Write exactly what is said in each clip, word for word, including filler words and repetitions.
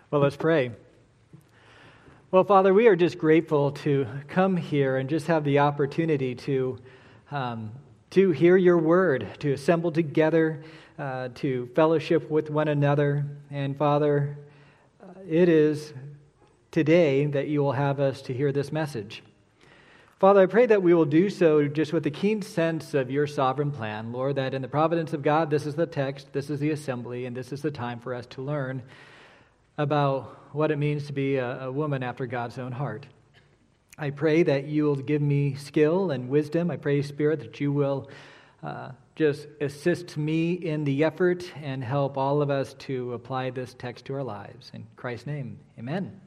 Well, let's pray. Well, Father, we are just grateful to come here and just have the opportunity to um, to hear your word, to assemble together, uh, to fellowship with one another. And Father, uh, it is today that you will have us to hear this message. Father, I pray that we will do so just with a keen sense of your sovereign plan, Lord, that in the providence of God, this is the text, this is the assembly, and this is the time for us to learn about what it means to be a, a woman after God's own heart. I pray that you will give me skill and wisdom. I pray, Spirit, that you will uh, just assist me in the effort and help all of us to apply this text to our lives. In Christ's name, amen.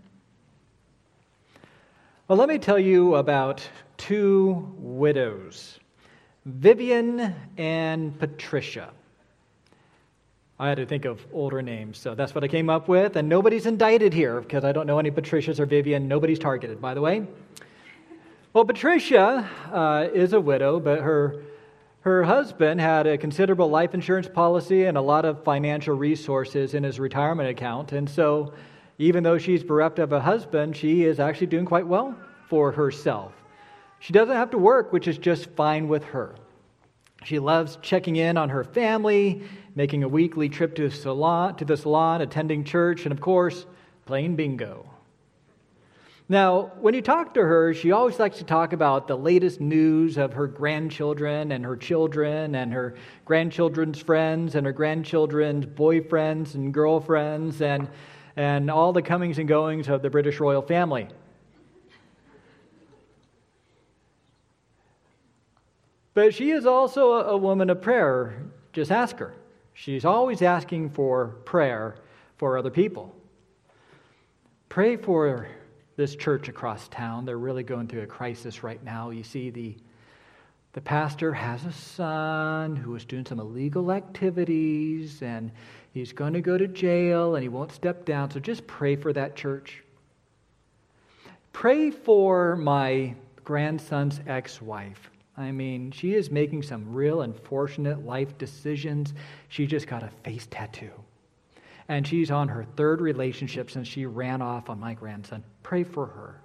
Well, let me tell you about two widows, Vivian and Patricia. I had to think of older names, so that's what I came up with. And nobody's indicted here because I don't know any Patricias or Vivian. Nobody's targeted, by the way. Well, Patricia uh, is a widow, but her her husband had a considerable life insurance policy and a lot of financial resources in his retirement account. And so even though she's bereft of a husband, she is actually doing quite well for herself. She doesn't have to work, which is just fine with her. She loves checking in on her family, making a weekly trip to the salon, to the salon, attending church, and of course, playing bingo. Now, when you talk to her, she always likes to talk about the latest news of her grandchildren and her children and her grandchildren's friends and her grandchildren's boyfriends and girlfriends and, and all the comings and goings of the British royal family. But she is also a woman of prayer. Just ask her. She's always asking for prayer for other people. Pray for this church across town. They're really going through a crisis right now. You see, the, the pastor has a son who is doing some illegal activities, and he's going to go to jail, and he won't step down. So just pray for that church. Pray for my grandson's ex-wife. I mean, she is making some real unfortunate life decisions. She just got a face tattoo. And she's on her third relationship since she ran off on my grandson. Pray for her.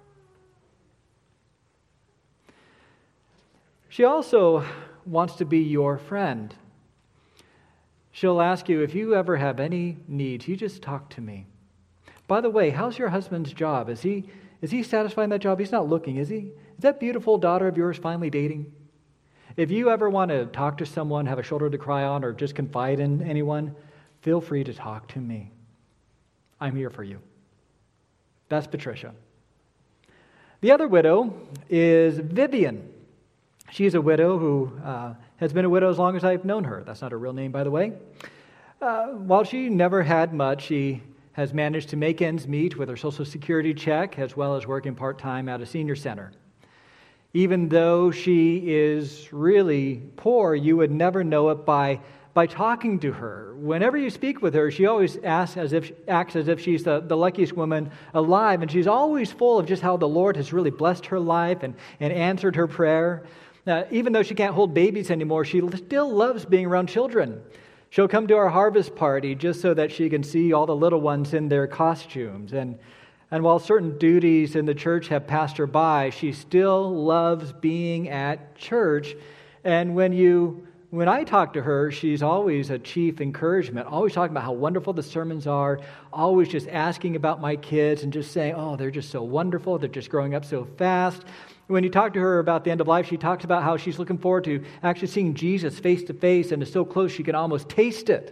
She also wants to be your friend. She'll ask you, if you ever have any needs, you just talk to me. By the way, how's your husband's job? Is he is he satisfied in that job? He's not looking, is he? Is that beautiful daughter of yours finally dating? If you ever want to talk to someone, have a shoulder to cry on, or just confide in anyone, feel free to talk to me. I'm here for you. That's Patricia. The other widow is Vivian. She's a widow who uh, has been a widow as long as I've known her. That's not her real name, by the way. Uh, while she never had much, she has managed to make ends meet with her Social Security check, as well as working part-time at a senior center. Even though she is really poor, you would never know it by, by talking to her. Whenever you speak with her, she always asks as if, acts as if she's the, the luckiest woman alive, and she's always full of just how the Lord has really blessed her life and, and answered her prayer. Uh, even though she can't hold babies anymore, she still loves being around children. She'll come to our harvest party just so that she can see all the little ones in their costumes. And And while certain duties in the church have passed her by, she still loves being at church. And when you, when I talk to her, she's always a chief encouragement, always talking about how wonderful the sermons are, always just asking about my kids and just saying, oh, they're just so wonderful, they're just growing up so fast. When you talk to her about the end of life, she talks about how she's looking forward to actually seeing Jesus face to face, and is so close she can almost taste it.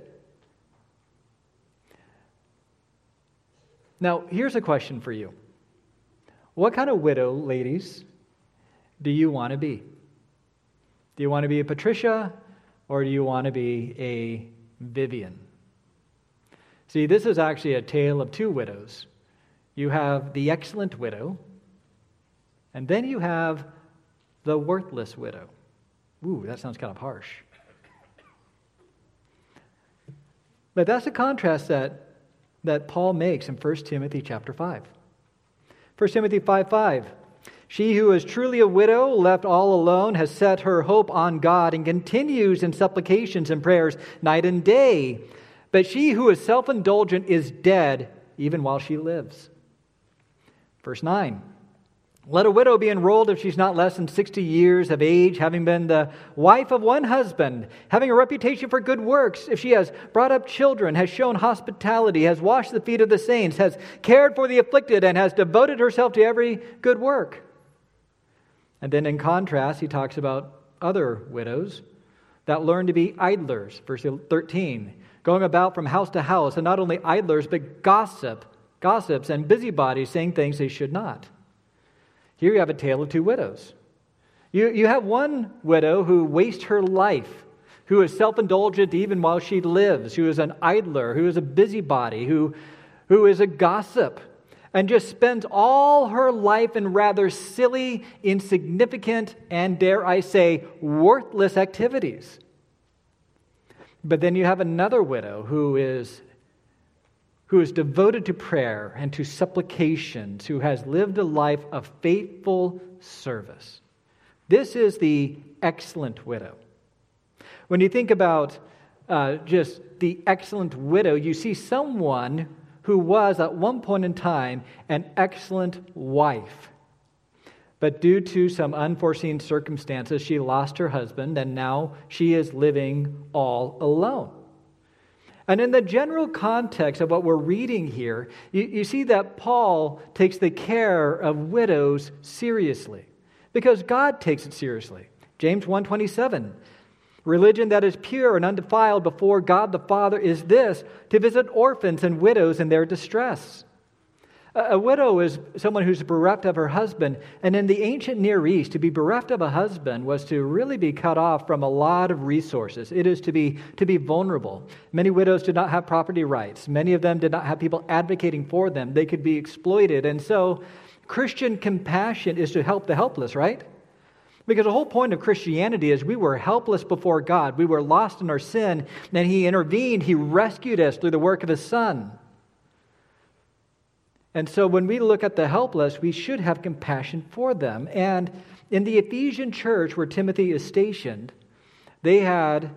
Now, here's a question for you. What kind of widow, ladies, do you want to be? Do you want to be a Patricia, or do you want to be a Vivian? See, this is actually a tale of two widows. You have the excellent widow, and then you have the worthless widow. Ooh, that sounds kind of harsh. But that's a contrast that that Paul makes in First Timothy chapter five. First Timothy five five. She who is truly a widow, left all alone, has set her hope on God and continues in supplications and prayers night and day. But she who is self-indulgent is dead even while she lives. Verse nine. Let a widow be enrolled if she's not less than sixty years of age, having been the wife of one husband, having a reputation for good works, if she has brought up children, has shown hospitality, has washed the feet of the saints, has cared for the afflicted, and has devoted herself to every good work. And then in contrast, he talks about other widows that learn to be idlers. Verse thirteen, going about from house to house, and not only idlers, but gossip, gossips and busybodies, saying things they should not. Here you have a tale of two widows. You, you have one widow who wastes her life, who is self-indulgent even while she lives, who is an idler, who is a busybody, who, who is a gossip, and just spends all her life in rather silly, insignificant, and dare I say, worthless activities. But then you have another widow who is who is devoted to prayer and to supplications, who has lived a life of faithful service. This is the excellent widow. When you think about uh, just the excellent widow, you see someone who was at one point in time an excellent wife. But due to some unforeseen circumstances, she lost her husband, and now she is living all alone. And in the general context of what we're reading here, you, you see that Paul takes the care of widows seriously, because God takes it seriously. James one twenty-seven, religion that is pure and undefiled before God the Father is this, to visit orphans and widows in their distress. A widow is someone who's bereft of her husband, and in the ancient Near East, to be bereft of a husband was to really be cut off from a lot of resources. It is to be to be vulnerable. Many widows did not have property rights. Many of them did not have people advocating for them. They could be exploited. And so Christian compassion is to help the helpless, right? Because the whole point of Christianity is we were helpless before God. We were lost in our sin, and He intervened. He rescued us through the work of His Son. And so when we look at the helpless, we should have compassion for them. And in the Ephesian church where Timothy is stationed, they had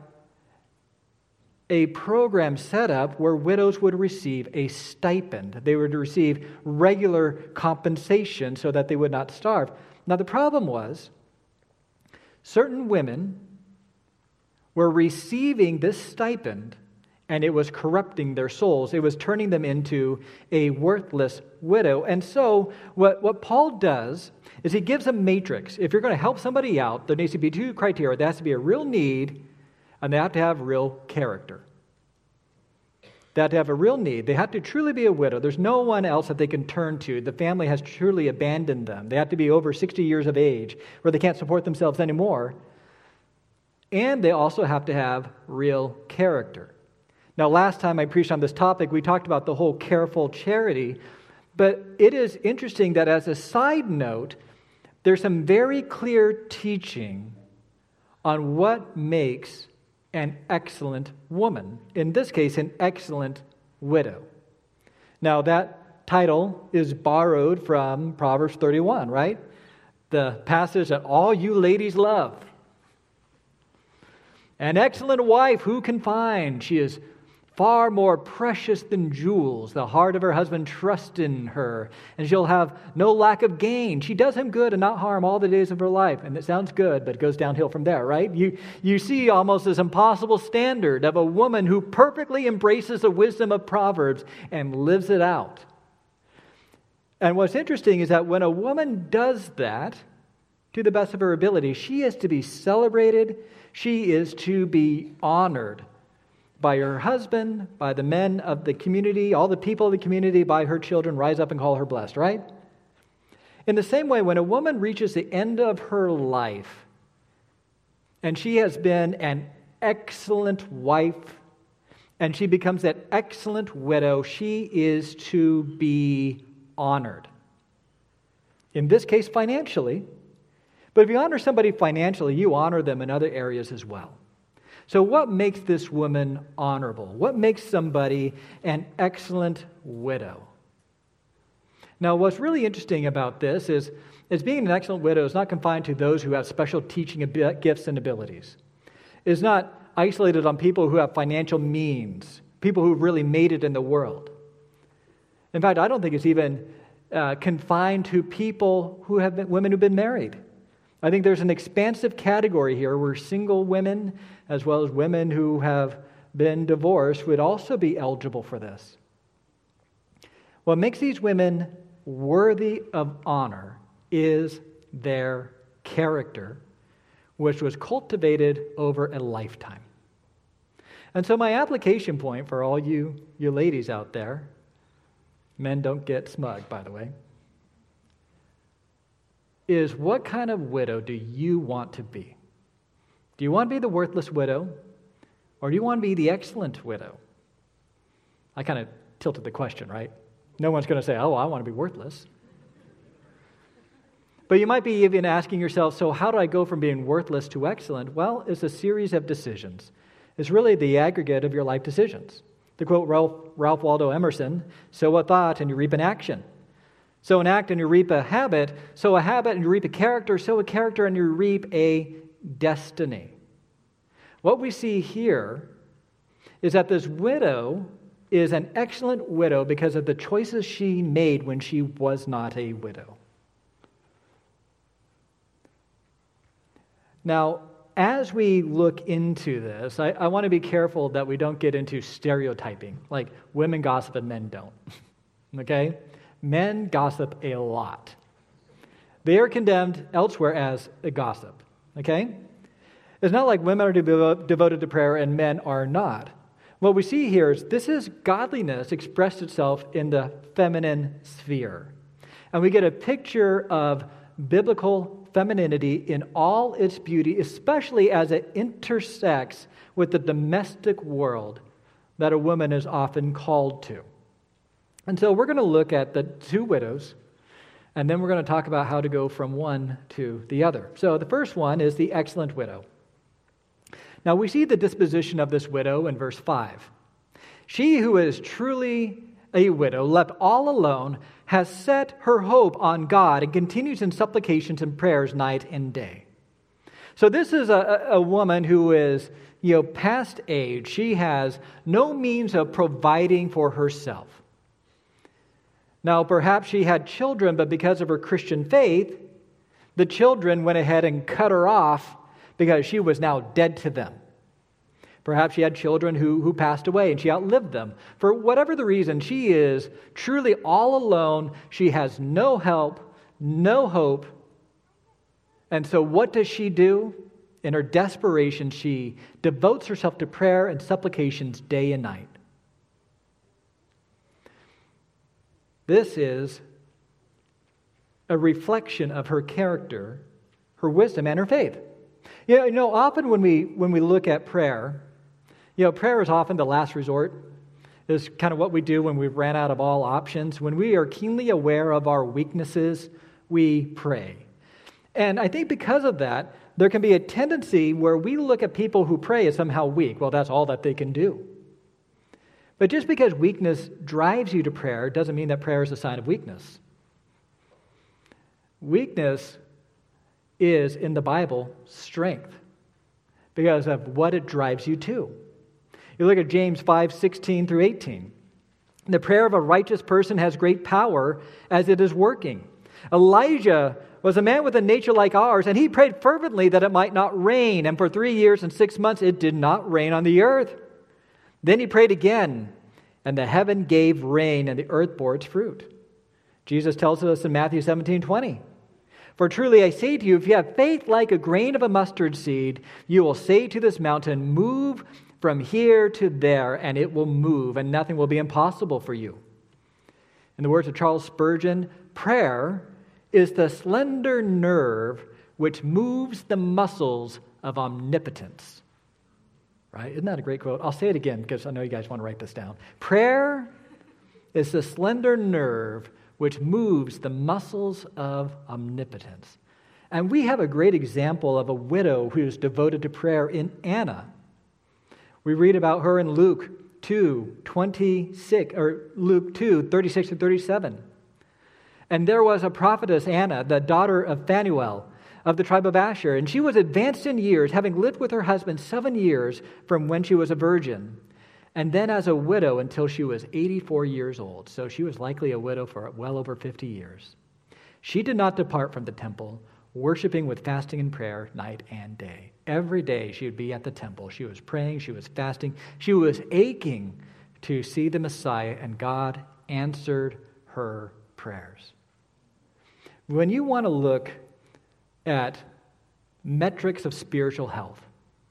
a program set up where widows would receive a stipend. They would receive regular compensation so that they would not starve. Now the problem was, certain women were receiving this stipend, and it was corrupting their souls. It was turning them into a worthless widow. And so what, what Paul does is he gives a matrix. If you're going to help somebody out, there needs to be two criteria. There has to be a real need, and they have to have real character. They have to have a real need. They have to truly be a widow. There's no one else that they can turn to. The family has truly abandoned them. They have to be over sixty years of age where they can't support themselves anymore. And they also have to have real character. Now, last time I preached on this topic, we talked about the whole careful charity, but it is interesting that as a side note, there's some very clear teaching on what makes an excellent woman. In this case, an excellent widow. Now, that title is borrowed from Proverbs thirty-one, right? The passage that all you ladies love. An excellent wife, who can find? She is far more precious than jewels. The heart of her husband trusts in her, and she'll have no lack of gain. She does him good and not harm all the days of her life. And it sounds good, but it goes downhill from there, right? You, you see almost this impossible standard of a woman who perfectly embraces the wisdom of Proverbs and lives it out. And what's interesting is that when a woman does that, to the best of her ability, she is to be celebrated. She is to be honored by her husband, by the men of the community, all the people of the community, by her children. Rise up and call her blessed, right? In the same way, when a woman reaches the end of her life, and she has been an excellent wife, and she becomes that excellent widow, she is to be honored. In this case, financially. But if you honor somebody financially, you honor them in other areas as well. So what makes this woman honorable? What makes somebody an excellent widow? Now, what's really interesting about this is, is being an excellent widow is not confined to those who have special teaching gifts and abilities. It's not isolated on people who have financial means, people who've really made it in the world. In fact, I don't think it's even uh, confined to people who have been, women who've been married. I think there's an expansive category here where single women, as well as women who have been divorced, would also be eligible for this. What makes these women worthy of honor is their character, which was cultivated over a lifetime. And so my application point for all you, you ladies out there, men don't get smug, by the way, is what kind of widow do you want to be? Do you want to be the worthless widow, or do you want to be the excellent widow? I kind of tilted the question, right? No one's going to say, oh, I want to be worthless. But you might be even asking yourself, so how do I go from being worthless to excellent? Well, it's a series of decisions. It's really the aggregate of your life decisions. To quote Ralph, Ralph Waldo Emerson, sow a thought and you reap an action. Sow an act and you reap a habit. Sow a habit and you reap a character. Sow a character and you reap a destiny. What we see here is that this widow is an excellent widow because of the choices she made when she was not a widow. Now, as we look into this, I, I want to be careful that we don't get into stereotyping, like women gossip and men don't. Okay? Men gossip a lot. They are condemned elsewhere as a gossip. Okay? It's not like women are devo- devoted to prayer and men are not. What we see here is this is godliness expressed itself in the feminine sphere. And we get a picture of biblical femininity in all its beauty, especially as it intersects with the domestic world that a woman is often called to. And so we're going to look at the two widows, and then we're going to talk about how to go from one to the other. So the first one is the excellent widow. Now we see the disposition of this widow in verse five. She who is truly a widow, left all alone, has set her hope on God and continues in supplications and prayers night and day. So this is a, a woman who is, you know, past age. She has no means of providing for herself. Now, perhaps she had children, but because of her Christian faith, the children went ahead and cut her off because she was now dead to them. Perhaps she had children who, who passed away and she outlived them. For whatever the reason, she is truly all alone. She has no help, no hope. And so what does she do? In her desperation, she devotes herself to prayer and supplications day and night. This is a reflection of her character, her wisdom, and her faith. You know, you know often when we when we look at prayer, you know, prayer is often the last resort. It's kind of what we do when we've ran out of all options. When we are keenly aware of our weaknesses, we pray. And I think because of that, there can be a tendency where we look at people who pray as somehow weak. Well, that's all that they can do. But just because weakness drives you to prayer doesn't mean that prayer is a sign of weakness. Weakness is, in the Bible, strength because of what it drives you to. You look at James five, sixteen through eighteen. The prayer of a righteous person has great power as it is working. Elijah was a man with a nature like ours, and he prayed fervently that it might not rain, and for three years and six months it did not rain on the earth. Then he prayed again, and the heaven gave rain, and the earth bore its fruit. Jesus tells us in Matthew seventeen, twenty, for truly I say to you, if you have faith like a grain of a mustard seed, you will say to this mountain, move from here to there, and it will move, and nothing will be impossible for you. In the words of Charles Spurgeon, prayer is the slender nerve which moves the muscles of omnipotence. Right? Isn't that a great quote? I'll say it again because I know you guys want to write this down. Prayer is the slender nerve which moves the muscles of omnipotence. And we have a great example of a widow who is devoted to prayer in Anna. We read about her in Luke two, twenty-six, or Luke two, thirty-six to thirty-seven. And there was a prophetess, Anna, the daughter of Phanuel, of the tribe of Asher, and she was advanced in years, having lived with her husband seven years from when she was a virgin. and then as a widow until she was eighty-four years old. So she was likely a widow for well over fifty years. She did not depart from the temple, worshiping with fasting and prayer night and day. Every day she would be at the temple. She was praying, she was fasting, she was aching to see the Messiah, and God answered her prayers. When you want to look at metrics of spiritual health,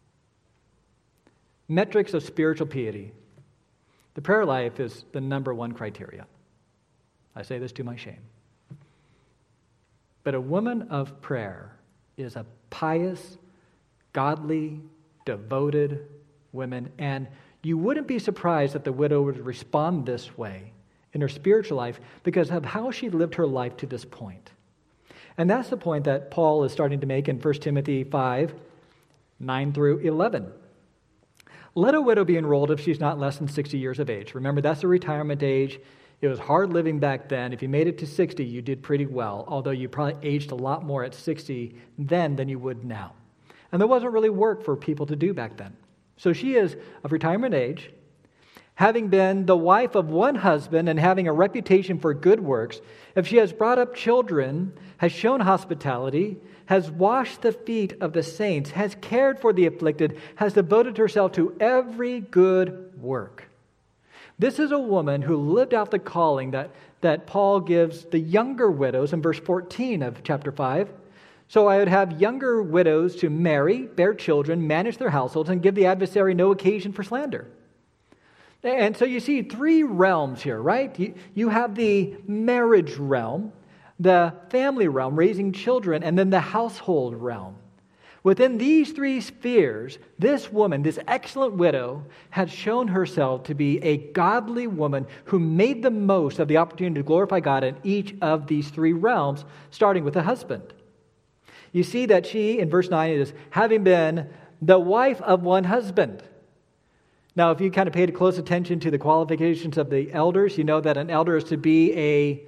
metrics of spiritual piety, the prayer life is the number one criteria. I say this to my shame. But a woman of prayer is a pious, godly, devoted woman, and you wouldn't be surprised that the widow would respond this way in her spiritual life because of how she lived her life to this point. And that's the point that Paul is starting to make in First Timothy five, nine through eleven. Let a widow be enrolled if she's not less than sixty years of age. Remember, that's the retirement age. It was hard living back then. If you made it to sixty, you did pretty well, although you probably aged a lot more at sixty then than you would now. And there wasn't really work for people to do back then. So she is of retirement age, having been the wife of one husband and having a reputation for good works. If she has brought up children, has shown hospitality, has washed the feet of the saints, has cared for the afflicted, has devoted herself to every good work. This is a woman who lived out the calling that, that Paul gives the younger widows in verse fourteen of chapter five. So I would have younger widows to marry, bear children, manage their households, and give the adversary no occasion for slander. And so you see three realms here, right? You, you have the marriage realm, the family realm, raising children, and then the household realm. Within these three spheres, this woman, this excellent widow, had shown herself to be a godly woman who made the most of the opportunity to glorify God in each of these three realms, starting with the husband. You see that she, in verse nine, is having been the wife of one husband. Now, if you kind of paid close attention to the qualifications of the elders, you know that an elder is to be a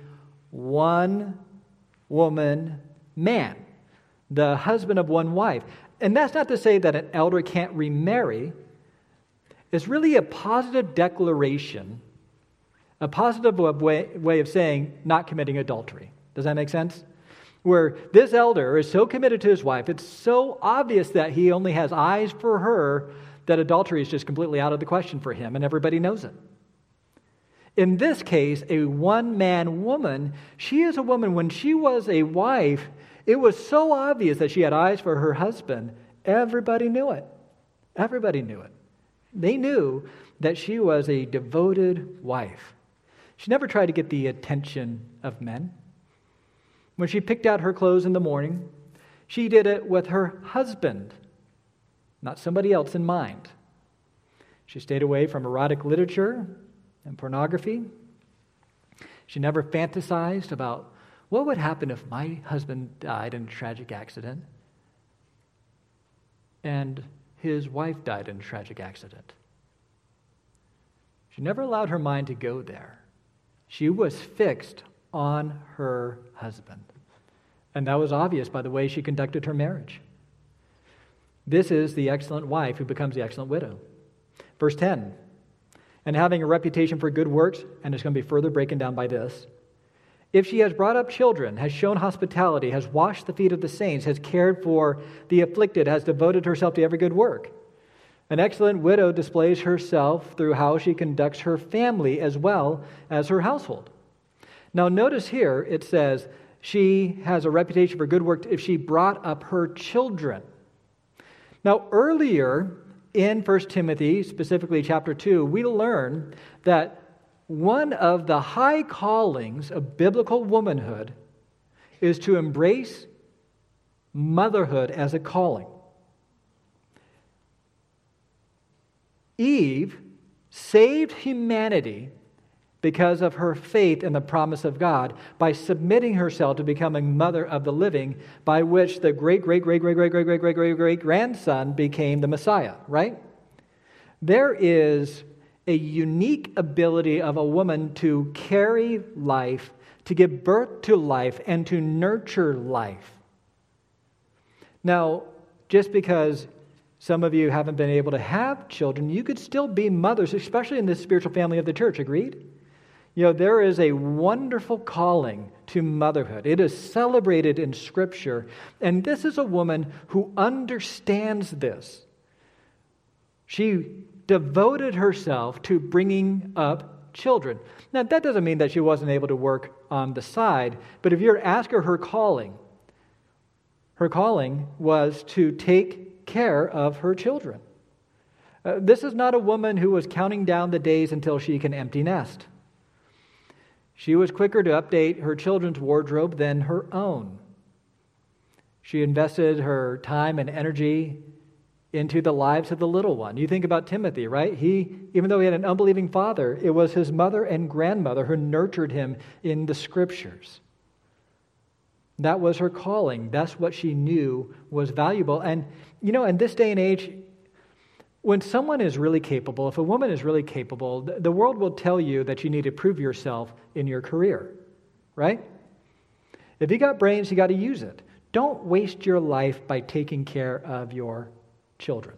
one-woman man, the husband of one wife. And that's not to say that an elder can't remarry. It's really a positive declaration, a positive way, way of saying not committing adultery. Does that make sense? Where this elder is so committed to his wife, it's so obvious that he only has eyes for her that adultery is just completely out of the question for him, and everybody knows it. In this case, a one-man woman, she is a woman, when she was a wife, it was so obvious that she had eyes for her husband. Everybody knew it. Everybody knew it. They knew that she was a devoted wife. She never tried to get the attention of men. When she picked out her clothes in the morning, she did it with her husband, not somebody else in mind. She stayed away from erotic literature and pornography. She never fantasized about what would happen if my husband died in a tragic accident and his wife died in a tragic accident. She never allowed her mind to go there. She was fixed on her husband. And that was obvious by the way she conducted her marriage. This is the excellent wife who becomes the excellent widow. Verse ten, and having a reputation for good works, and it's going to be further broken down by this, if she has brought up children, has shown hospitality, has washed the feet of the saints, has cared for the afflicted, has devoted herself to every good work. An excellent widow displays herself through how she conducts her family as well as her household. Now notice here it says she has a reputation for good work if she brought up her children. Now earlier in First Timothy, specifically chapter two, we learn that one of the high callings of biblical womanhood is to embrace motherhood as a calling. Eve saved humanity because of her faith in the promise of God by submitting herself to becoming mother of the living, by which the great, great, great, great, great, great, great, great, great, great grandson became the Messiah, right? There is a unique ability of a woman to carry life, to give birth to life, and to nurture life. Now, just because Some of you haven't been able to have children. You could still be mothers, especially in the spiritual family of the church. Agreed? You know, there is a wonderful calling to motherhood. It is celebrated in Scripture. And this is a woman who understands this. She devoted herself to bringing up children. Now, that doesn't mean that she wasn't able to work on the side, but if you were to ask her her calling, her calling was to take care of her children. Uh, this is not a woman who was counting down the days until she can empty nest. She was quicker to update her children's wardrobe than her own. She invested her time and energy into the lives of the little one. You think about Timothy, right? He, even though he had an unbelieving father, it was his mother and grandmother who nurtured him in the Scriptures. That was her calling. That's what she knew was valuable. And, you know, in this day and age, when someone is really capable, if a woman is really capable, the world will tell you that you need to prove yourself in your career, right? If you got brains, you got to use it. Don't waste your life by taking care of your children.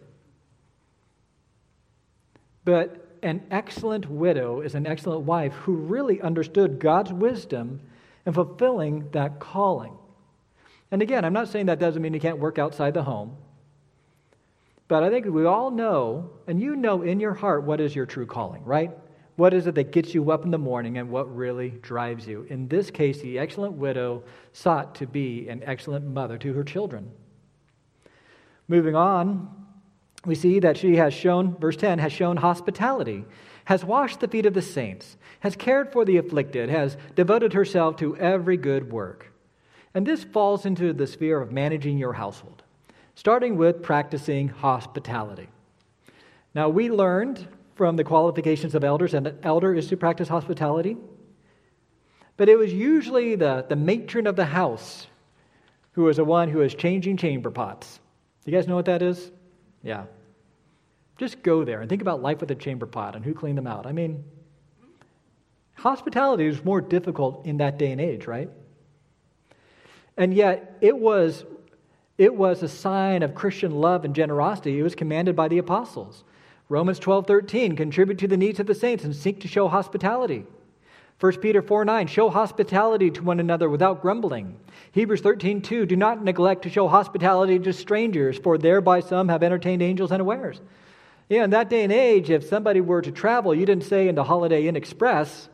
But an excellent widow is an excellent wife who really understood God's wisdom in fulfilling that calling. And again, I'm not saying that doesn't mean you can't work outside the home. But I think we all know, and you know in your heart what is your true calling, right? What is it that gets you up in the morning and what really drives you? In this case, the excellent widow sought to be an excellent mother to her children. Moving on, we see that she has shown, verse ten, has shown hospitality, has washed the feet of the saints, has cared for the afflicted, has devoted herself to every good work. And this falls into the sphere of managing your household, starting with practicing hospitality. Now, we learned from the qualifications of elders, and an elder is to practice hospitality, but it was usually the, the matron of the house who was the one who was changing chamber pots. You guys know what that is? Yeah. Just go there and think about life with a chamber pot and who cleaned them out. I mean, hospitality is more difficult in that day and age, right? And yet, it was It was a sign of Christian love and generosity. It was commanded by the apostles. Romans twelve thirteen, contribute to the needs of the saints and seek to show hospitality. First Peter four nine, show hospitality to one another without grumbling. Hebrews thirteen two, do not neglect to show hospitality to strangers, for thereby some have entertained angels unawares. Yeah, in that day and age, if somebody were to travel, you didn't stay in the Holiday Inn Express.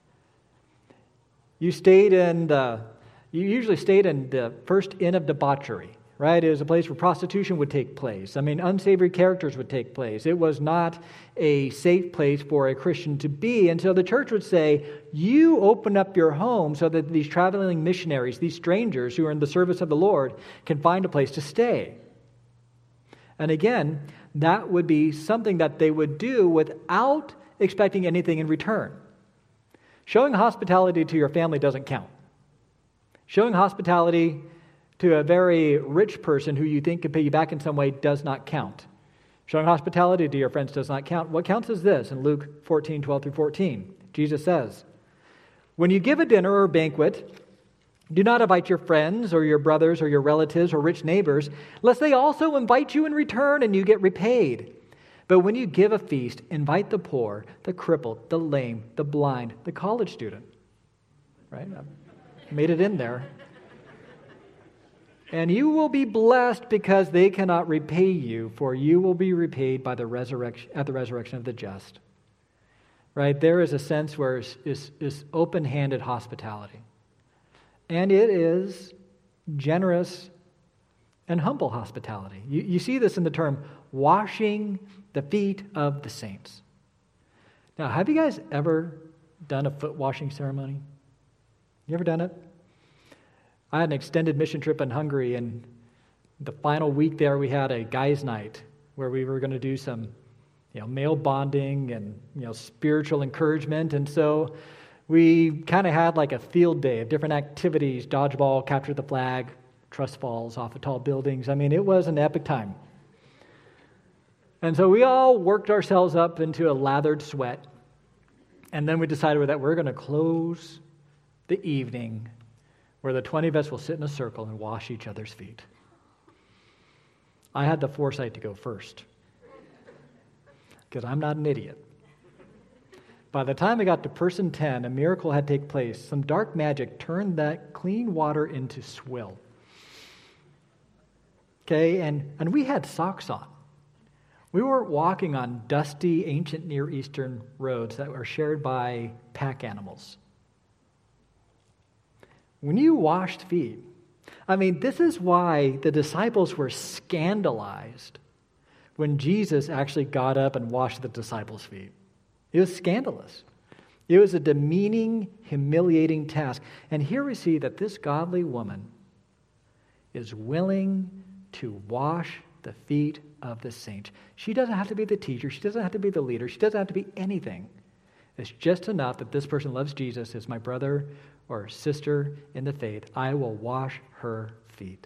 You stayed in the, you usually stayed in the first inn of debauchery. Right? It was a place where prostitution would take place. I mean, unsavory characters would take place. It was not a safe place for a Christian to be. And so the church would say, you open up your home so that these traveling missionaries, these strangers who are in the service of the Lord, can find a place to stay. And again, that would be something that they would do without expecting anything in return. Showing hospitality to your family doesn't count. Showing hospitality to a very rich person who you think can pay you back in some way does not count. Showing hospitality to your friends does not count. What counts is this in Luke fourteen twelve through fourteen. Jesus says, when you give a dinner or banquet, do not invite your friends or your brothers or your relatives or rich neighbors, lest they also invite you in return and you get repaid. But when you give a feast, invite the poor, the crippled, the lame, the blind, the college student. Right? I made it in there. And you will be blessed because they cannot repay you, for you will be repaid by the resurrection at the resurrection of the just. Right? There is a sense where it's, it's, it's open-handed hospitality. And it is generous and humble hospitality. You, you see this in the term, washing the feet of the saints. Now, have you guys ever done a foot washing ceremony? You ever done it? I had an extended mission trip in Hungary, and the final week there we had a guys' night where we were going to do some, you know, male bonding and, you know, spiritual encouragement. And so we kind of had like a field day of different activities: dodgeball, capture the flag, trust falls off of tall buildings. I mean, it was an epic time. And so we all worked ourselves up into a lathered sweat, and then we decided that we're going to close the evening where the twenty of us will sit in a circle and wash each other's feet. I had the foresight to go first because I'm not an idiot. By the time I got to person ten, a miracle had taken place. Some dark magic turned that clean water into swill. Okay, and, and we had socks on. We weren't walking on dusty, ancient Near Eastern roads that were shared by pack animals. When you washed feet, I mean, this is why the disciples were scandalized when Jesus actually got up and washed the disciples' feet. It was scandalous. It was a demeaning, humiliating task. And here we see that this godly woman is willing to wash the feet of the saints. She doesn't have to be the teacher. She doesn't have to be the leader. She doesn't have to be anything. It's just enough that this person loves Jesus as my brother or sister in the faith. I will wash her feet.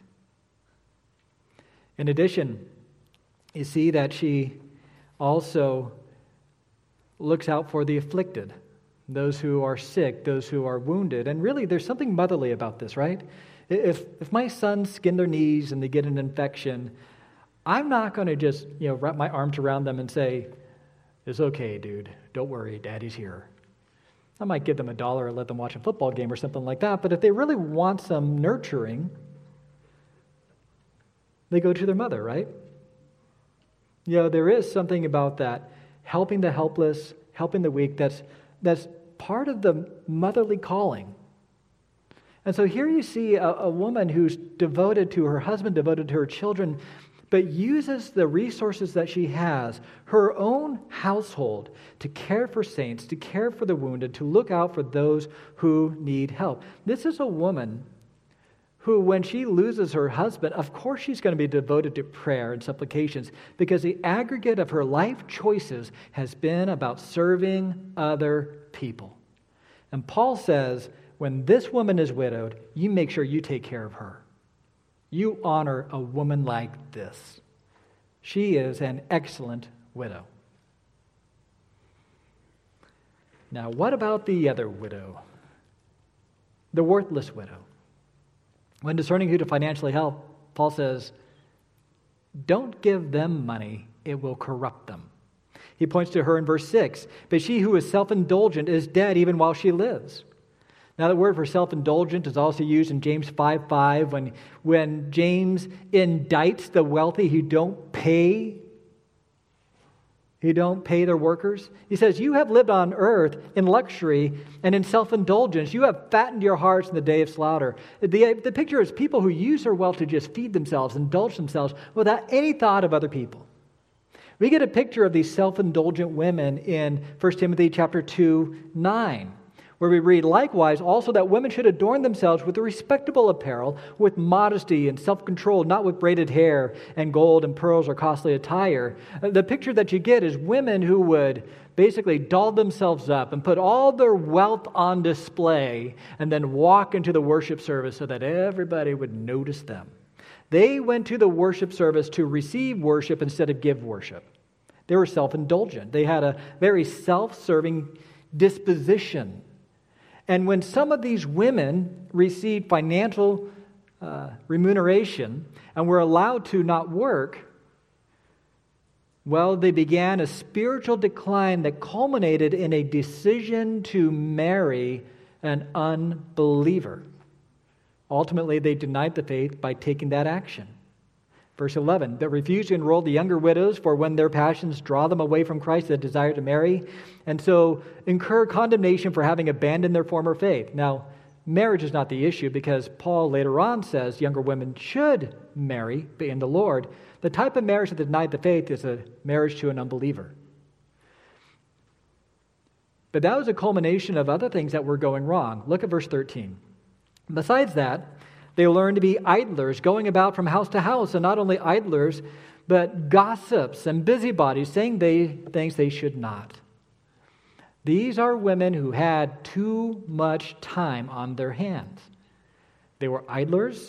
In addition, you see that she also looks out for the afflicted, those who are sick, those who are wounded. And really, there's something motherly about this, right? If if my sons skin their knees and they get an infection, I'm not going to just, you know, wrap my arms around them and say, it's okay, dude. Don't worry, Daddy's here. I might give them a dollar or let them watch a football game or something like that. But if they really want some nurturing, they go to their mother, right? You know, there is something about that. Helping the helpless, helping the weak, that's, that's part of the motherly calling. And so here you see a, a woman who's devoted to her husband, devoted to her children, but uses the resources that she has, her own household, to care for saints, to care for the wounded, to look out for those who need help. This is a woman who, when she loses her husband, of course she's going to be devoted to prayer and supplications, because the aggregate of her life choices has been about serving other people. And Paul says, when this woman is widowed, you make sure you take care of her. You honor a woman like this. She is an excellent widow. Now, what about the other widow? The worthless widow. When discerning who to financially help, Paul says, don't give them money, it will corrupt them. He points to her in verse six, but she who is self-indulgent is dead even while she lives. Now, the word for self-indulgent is also used in James five five, when, when James indicts the wealthy who don't pay, who don't pay their workers. He says, you have lived on earth in luxury and in self-indulgence. You have fattened your hearts in the day of slaughter. The, the picture is people who use their wealth to just feed themselves, indulge themselves, without any thought of other people. We get a picture of these self-indulgent women in First Timothy chapter two, nine. Where we read, likewise, also that women should adorn themselves with respectable apparel, with modesty and self-control, not with braided hair and gold and pearls or costly attire. The picture that you get is women who would basically doll themselves up and put all their wealth on display and then walk into the worship service so that everybody would notice them. They went to the worship service to receive worship instead of give worship. They were self-indulgent. They had a very self-serving disposition. And when some of these women received financial uh, remuneration and were allowed to not work, well, they began a spiritual decline that culminated in a decision to marry an unbeliever. Ultimately, they denied the faith by taking that action. Verse eleven, but refused to enroll the younger widows, for when their passions draw them away from Christ, they desire to marry, and so incur condemnation for having abandoned their former faith. Now, marriage is not the issue, because Paul later on says younger women should marry in the Lord. The type of marriage that denied the faith is a marriage to an unbeliever. But that was a culmination of other things that were going wrong. Look at verse thirteen. Besides that, they learned to be idlers, going about from house to house, and not only idlers, but gossips and busybodies, saying they things they should not. These are women who had too much time on their hands. They were idlers,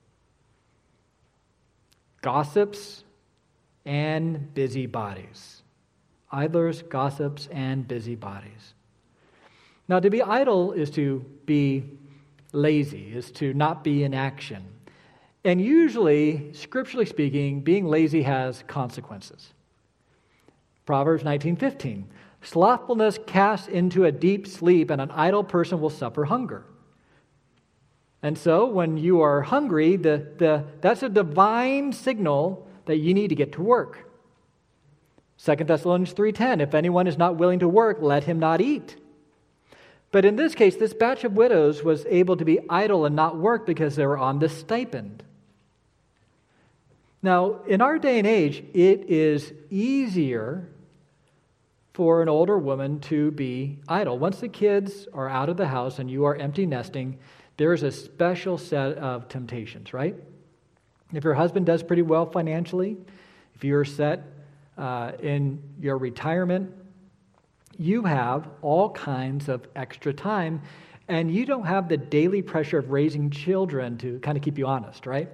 gossips, and busybodies. Idlers, gossips, and busybodies. Now, to be idle is to be lazy, is to not be in action. And usually, scripturally speaking, being lazy has consequences. Proverbs nineteen fifteen. Slothfulness casts into a deep sleep, and an idle person will suffer hunger. And so, when you are hungry, the, the, that's a divine signal that you need to get to work. Second Thessalonians three ten, if anyone is not willing to work, let him not eat. But in this case, this batch of widows was able to be idle and not work because they were on this stipend. Now, in our day and age, it is easier for an older woman to be idle. Once the kids are out of the house and you are empty nesting, there is a special set of temptations, right? If your husband does pretty well financially, if you're set uh, in your retirement, you have all kinds of extra time, and you don't have the daily pressure of raising children to kind of keep you honest, right?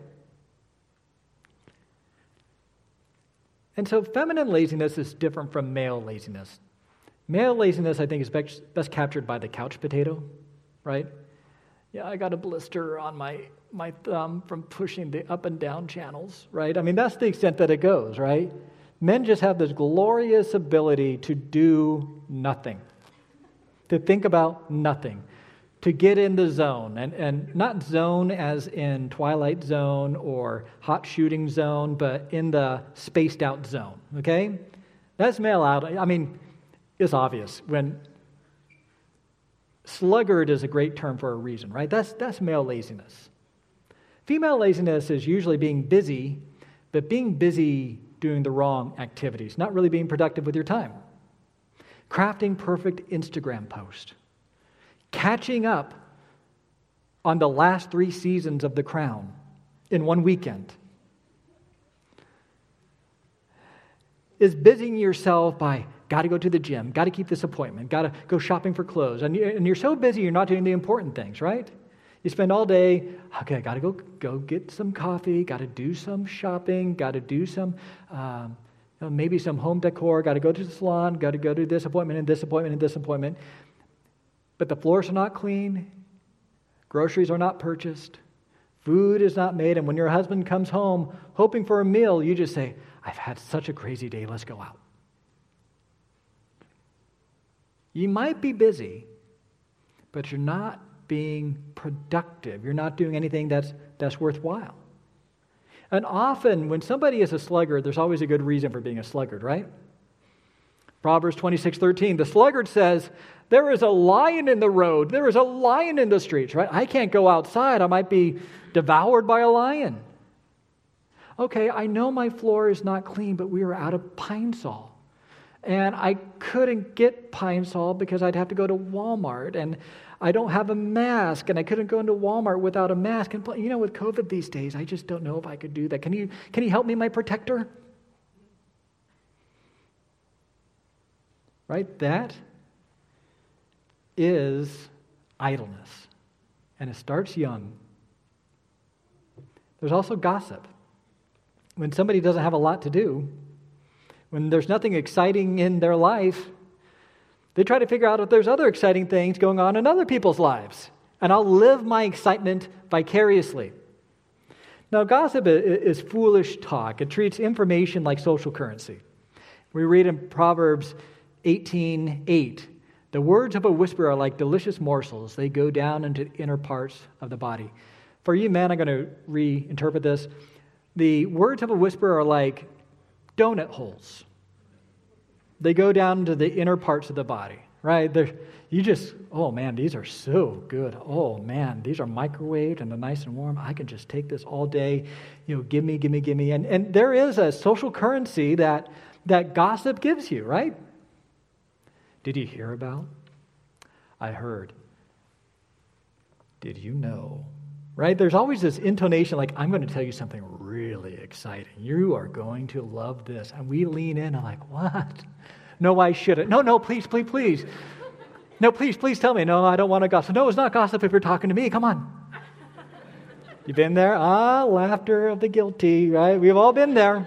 And so feminine laziness is different from male laziness. Male laziness, I think, is best, best captured by the couch potato, right? Yeah, I got a blister on my, my thumb from pushing the up and down channels, right? I mean, that's the extent that it goes, right? Men just have this glorious ability to do nothing, to think about nothing, to get in the zone, and, and not zone as in Twilight Zone or hot shooting zone, but in the spaced out zone, okay? That's male out. I mean, it's obvious. When sluggard is a great term for a reason, right? That's, that's male laziness. Female laziness is usually being busy, but being busy doing the wrong activities, not really being productive with your time. Crafting perfect Instagram post. Catching up on the last three seasons of The Crown in one weekend. Is busying yourself by, got to go to the gym, got to keep this appointment, got to go shopping for clothes. And you're so busy, you're not doing the important things, right? You spend all day, okay, I got to go go get some coffee, got to do some shopping, got to do some, um, you know, maybe some home decor, got to go to the salon, got to go to this appointment and this appointment and this appointment. But the floors are not clean, groceries are not purchased, food is not made, and when your husband comes home hoping for a meal, you just say, I've had such a crazy day, let's go out. You might be busy, but you're not being productive. You're not doing anything that's that's worthwhile. And often when somebody is a sluggard, there's always a good reason for being a sluggard, right? Proverbs twenty-six thirteen, the sluggard says, there is a lion in the road, there is a lion in the streets, right? I can't go outside, I might be devoured by a lion. Okay, I know my floor is not clean, but we are out of Pine Sol. And I couldn't get Pine Sol because I'd have to go to Walmart, and I don't have a mask, and I couldn't go into Walmart without a mask. And you know, with COVID these days, I just don't know if I could do that. Can you, can you help me, my protector? Right? That is idleness, and it starts young. There's also gossip. When somebody doesn't have a lot to do, when there's nothing exciting in their life, they try to figure out if there's other exciting things going on in other people's lives. And I'll live my excitement vicariously. Now, gossip is foolish talk. It treats information like social currency. We read in Proverbs eighteen eight, the words of a whisperer are like delicious morsels. They go down into the inner parts of the body. For you men, I'm going to reinterpret this. The words of a whisperer are like donut holes. They go down to the inner parts of the body, right? They're, you just, oh man, these are so good. Oh man, these are microwaved and they're nice and warm. I can just take this all day. You know, give me, give me, give me. And, and there is a social currency that, that gossip gives you, right? Did you hear about? I heard. Did you know? Right? There's always this intonation like, I'm going to tell you something really exciting. You are going to love this. And we lean in and like, what? No, I shouldn't. No, no, please, please, please. No, please, please tell me. No, I don't want to gossip. No, it's not gossip if you're talking to me. Come on. You've been there? Ah, laughter of the guilty, right? We've all been there.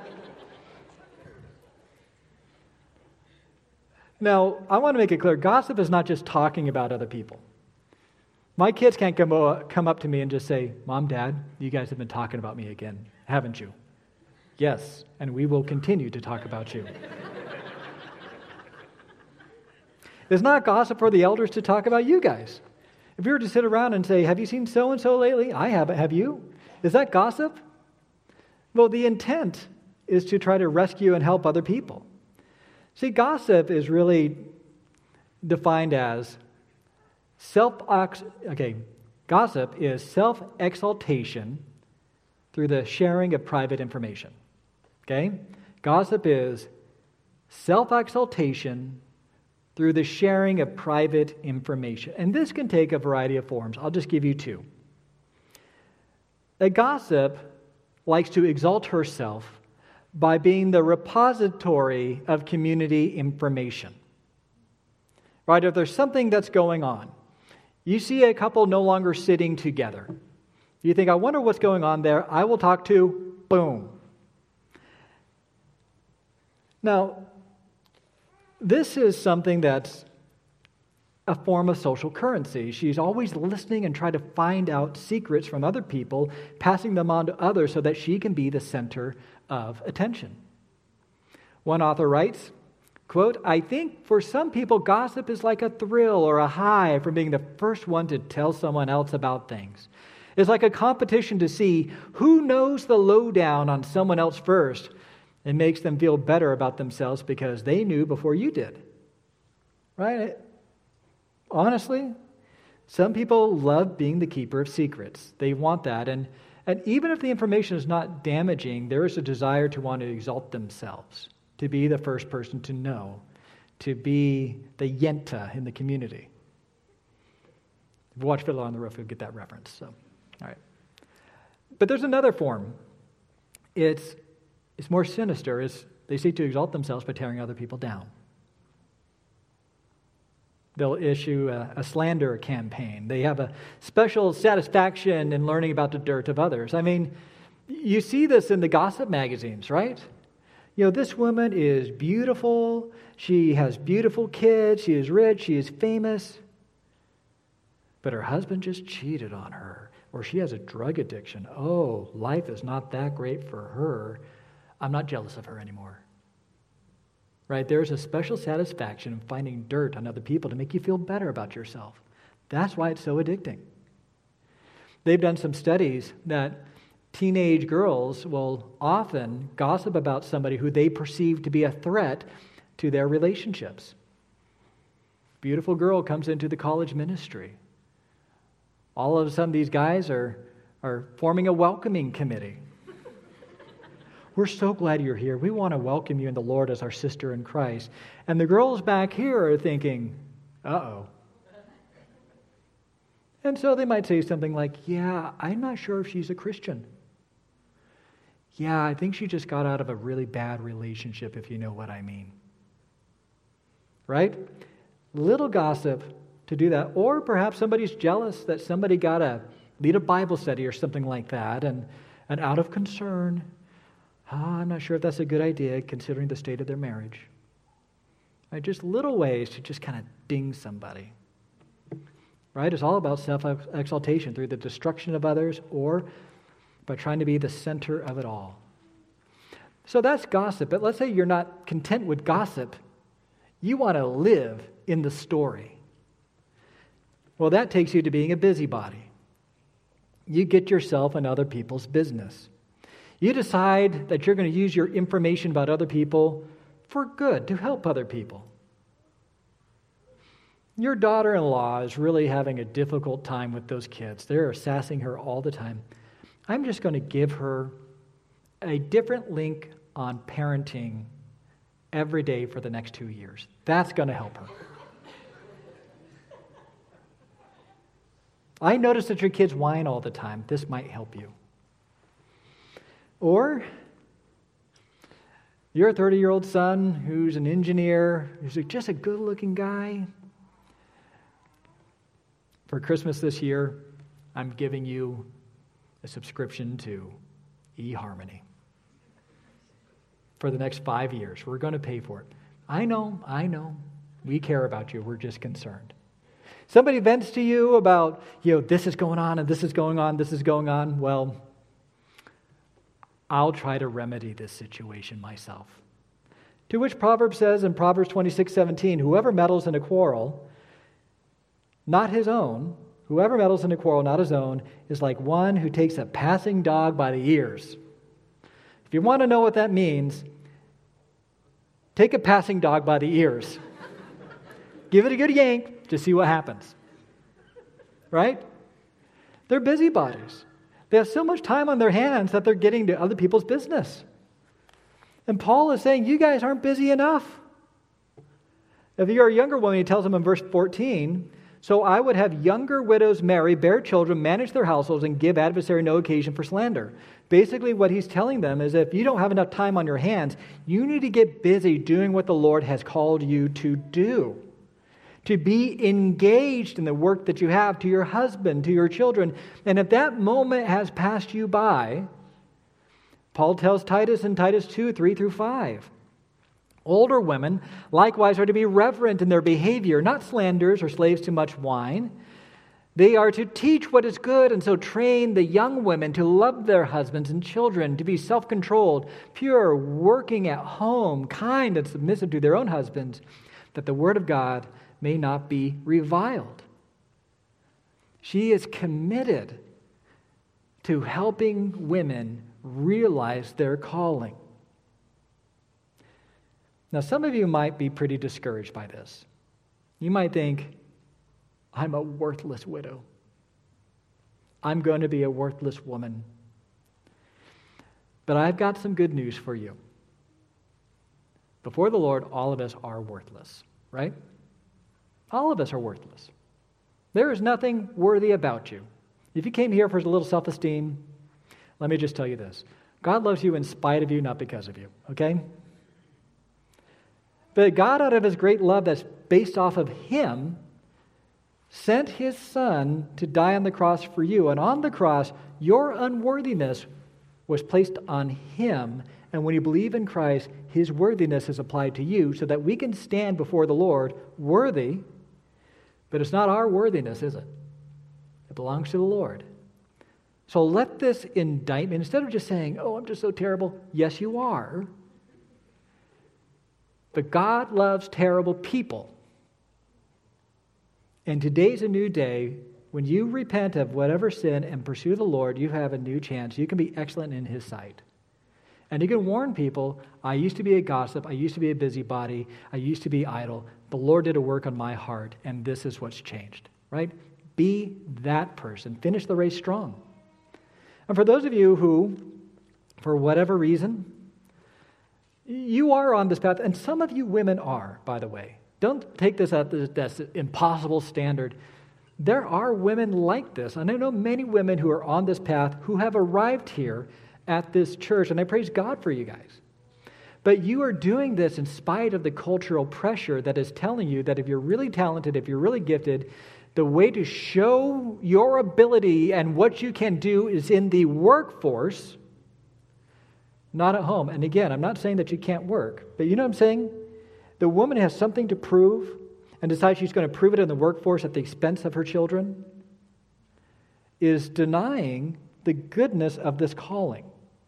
Now, I want to make it clear, gossip is not just talking about other people. My kids can't come, uh, come up to me and just say, Mom, Dad, you guys have been talking about me again, haven't you? Yes, and we will continue to talk about you. It's not gossip for the elders to talk about you guys. If we were to sit around and say, have you seen so-and-so lately? I haven't. Have you? Is that gossip? Well, the intent is to try to rescue and help other people. See, gossip is really defined as self, okay, gossip is self-exaltation through the sharing of private information. Okay? Gossip is self-exaltation through the sharing of private information. And this can take a variety of forms. I'll just give you two. A gossip likes to exalt herself by being the repository of community information. Right? If there's something that's going on, you see a couple no longer sitting together. You think, I wonder what's going on there. I will talk to, boom. Now, this is something that's a form of social currency. She's always listening and trying to find out secrets from other people, passing them on to others so that she can be the center of attention. One author writes, quote, I think for some people gossip is like a thrill or a high from being the first one to tell someone else about things. It's like a competition to see who knows the lowdown on someone else first. It makes them feel better about themselves because they knew before you did. Right? Honestly, some people love being the keeper of secrets. They want that. And, and even if the information is not damaging, there is a desire to want to exalt themselves, to be the first person to know, to be the yenta in the community. If you watch Fiddler on the Roof, you'll get that reference. So, all right. But there's another form. It's It's more sinister, is they seek to exalt themselves by tearing other people down. They'll issue a, a slander campaign. They have a special satisfaction in learning about the dirt of others. I mean, you see this in the gossip magazines, right? You know, this woman is beautiful. She has beautiful kids. She is rich. She is famous. But her husband just cheated on her, or she has a drug addiction. Oh, life is not that great for her. I'm not jealous of her anymore. Right? There's a special satisfaction in finding dirt on other people to make you feel better about yourself. That's why it's so addicting. They've done some studies that teenage girls will often gossip about somebody who they perceive to be a threat to their relationships. Beautiful girl comes into the college ministry. All of a sudden, these guys are, are forming a welcoming committee. We're so glad you're here. We want to welcome you in the Lord as our sister in Christ. And the girls back here are thinking, uh-oh. And so they might say something like, yeah, I'm not sure if she's a Christian. Yeah, I think she just got out of a really bad relationship, if you know what I mean. Right? Little gossip to do that. Or perhaps somebody's jealous that somebody got to lead a Bible study or something like that. And, and out of concern, oh, I'm not sure if that's a good idea considering the state of their marriage. Right? Just little ways to just kind of ding somebody. Right? It's all about self-exaltation through the destruction of others or by trying to be the center of it all. So that's gossip. But let's say you're not content with gossip. You want to live in the story. Well, that takes you to being a busybody. You get yourself in other people's business. You decide that you're going to use your information about other people for good, to help other people. Your daughter-in-law is really having a difficult time with those kids. They're sassing her all the time. I'm just going to give her a different link on parenting every day for the next two years. That's going to help her. I notice that your kids whine all the time. This might help you. Or your thirty-year-old son who's an engineer, who's just a good-looking guy. For Christmas this year, I'm giving you a subscription to eHarmony. For the next five years, we're going to pay for it. I know, I know. We care about you. We're just concerned. Somebody vents to you about, you know, this is going on and this is going on, this is going on. Well, I'll try to remedy this situation myself. To which Proverbs says in Proverbs twenty-six seventeen, whoever meddles in a quarrel, not his own, whoever meddles in a quarrel, not his own, is like one who takes a passing dog by the ears. If you want to know what that means, take a passing dog by the ears. Give it a good yank to see what happens. Right? They're busybodies. They have so much time on their hands that they're getting to other people's business. And Paul is saying, you guys aren't busy enough. If you're a younger woman, he tells them in verse fourteen, so I would have younger widows marry, bear children, manage their households, and give adversary no occasion for slander. Basically, what he's telling them is if you don't have enough time on your hands, you need to get busy doing what the Lord has called you to do. To be engaged in the work that you have to your husband, to your children. And if that moment has passed you by, Paul tells Titus in Titus two, three through five. Older women likewise are to be reverent in their behavior, not slanderers or slaves to much wine. They are to teach what is good, and so train the young women to love their husbands and children, to be self-controlled, pure, working at home, kind and submissive to their own husbands, that the word of God may not be reviled. She is committed to helping women realize their calling. Now, some of you might be pretty discouraged by this. You might think, I'm a worthless widow. I'm going to be a worthless woman. But I've got some good news for you. Before the Lord, all of us are worthless, right? All of us are worthless. There is nothing worthy about you. If you came here for a little self-esteem, let me just tell you this. God loves you in spite of you, not because of you, okay? But God, out of his great love that's based off of him, sent his son to die on the cross for you. And on the cross, your unworthiness was placed on him. And when you believe in Christ, his worthiness is applied to you so that we can stand before the Lord worthy. But it's not our worthiness, is it? It belongs to the Lord. So let this indictment, instead of just saying, oh, I'm just so terrible, yes, you are. But God loves terrible people. And today's a new day. When you repent of whatever sin and pursue the Lord, you have a new chance. You can be excellent in his sight. And you can warn people, I used to be a gossip, I used to be a busybody, I used to be idle. The Lord did a work on my heart, and this is what's changed, right? Be that person. Finish the race strong. And for those of you who, for whatever reason, you are on this path, and some of you women are, by the way. Don't take this as this impossible standard. There are women like this, and I know many women who are on this path who have arrived here at this church, and I praise God for you guys. But you are doing this in spite of the cultural pressure that is telling you that if you're really talented, if you're really gifted, the way to show your ability and what you can do is in the workforce, not at home. And again, I'm not saying that you can't work, but you know what I'm saying? The woman has something to prove and decides she's going to prove it in the workforce at the expense of her children, is denying the goodness of this calling.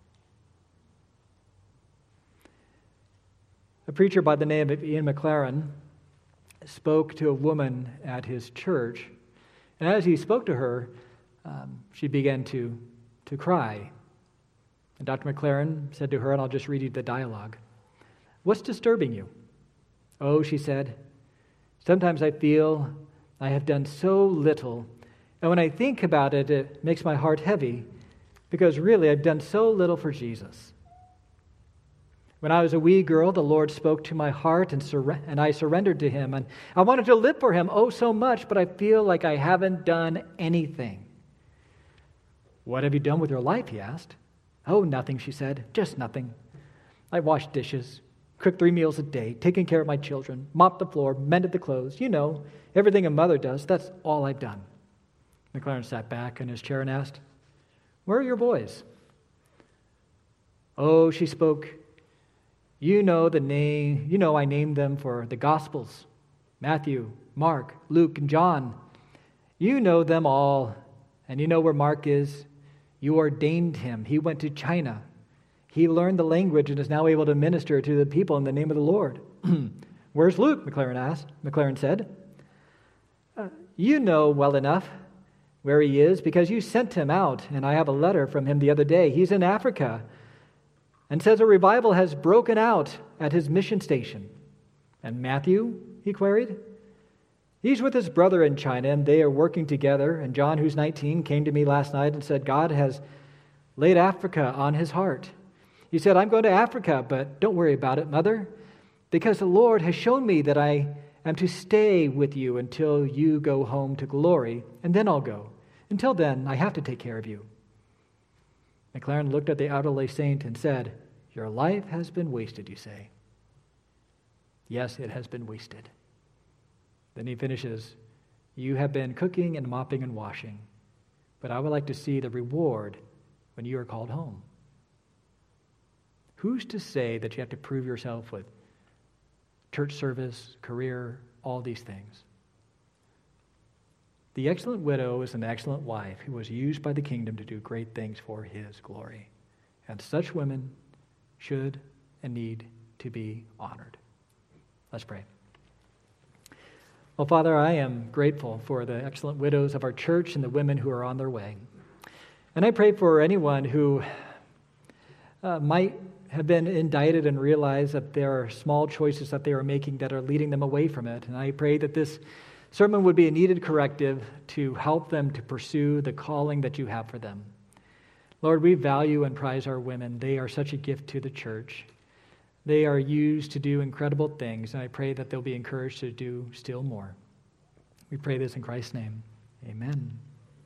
A preacher by the name of Ian McLaren spoke to a woman at his church, and as he spoke to her, um, she began to, to cry. And Doctor McLaren said to her, and I'll just read you the dialogue, "What's disturbing you?" "Oh," she said, "sometimes I feel I have done so little, and when I think about it, it makes my heart heavy, because really I've done so little for Jesus. When I was a wee girl, the Lord spoke to my heart, and, sur- and I surrendered to him, and I wanted to live for him, oh so much, but I feel like I haven't done anything." "What have you done with your life?" he asked. "Oh, nothing," she said, "just nothing. I washed dishes, cooked three meals a day, taken care of my children, mopped the floor, mended the clothes. You know, everything a mother does, that's all I've done." McLaren sat back in his chair and asked, "Where are your boys?" "Oh," she spoke, "you know the name, you know I named them for the Gospels, Matthew, Mark, Luke, and John. You know them all, and you know where Mark is. You ordained him. He went to China. He learned the language and is now able to minister to the people in the name of the Lord. Where's Luke? McLaren asked. McLaren said, uh, you know well enough where he is because you sent him out, and I have a letter from him the other day. He's in Africa and says a revival has broken out at his mission station. And Matthew, he queried. He's with his brother in China, and they are working together. And John, who's nineteen, came to me last night and said, God has laid Africa on his heart. He said, I'm going to Africa, but don't worry about it, Mother, because the Lord has shown me that I am to stay with you until you go home to glory, and then I'll go. Until then, I have to take care of you. McLaren looked at the elderly saint and said, your life has been wasted, you say. Yes, it has been wasted. Then he finishes, you have been cooking and mopping and washing, but I would like to see the reward when you are called home. Who's to say that you have to prove yourself with church service, career, all these things? The excellent widow is an excellent wife who was used by the kingdom to do great things for his glory. And such women should and need to be honored. Let's pray. Well, Father, I am grateful for the excellent widows of our church and the women who are on their way. And I pray for anyone who uh, might have been indicted and realize that there are small choices that they are making that are leading them away from it. And I pray that this sermon would be a needed corrective to help them to pursue the calling that you have for them. Lord, we value and prize our women. They are such a gift to the church. They are used to do incredible things, and I pray that they'll be encouraged to do still more. We pray this in Christ's name. Amen.